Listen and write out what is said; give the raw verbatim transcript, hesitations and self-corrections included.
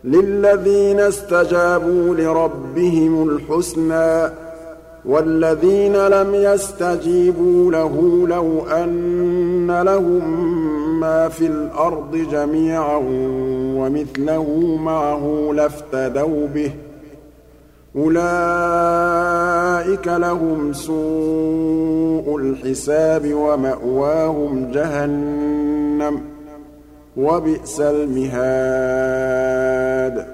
لِلَّذِينَ اسْتَجَابُوا لِرَبِّهِمُ الْحُسْنَىٰ ۚ وَالَّذِينَ لَمْ يَسْتَجِيبُوا لَهُ لَوْ أَنَّ لَهُم مَّا فِي الْأَرْضِ جَمِيعًا وَمِثْلَهُ مَعَهُ لَافْتَدَوْا بِهِ ۚ أُولَٰئِكَ لَهُمْ سُوءُ الْحِسَابِ وَمَأْوَاهُمْ جَهَنَّمُ ۖ وَبِئْسَ الْمِهَادُ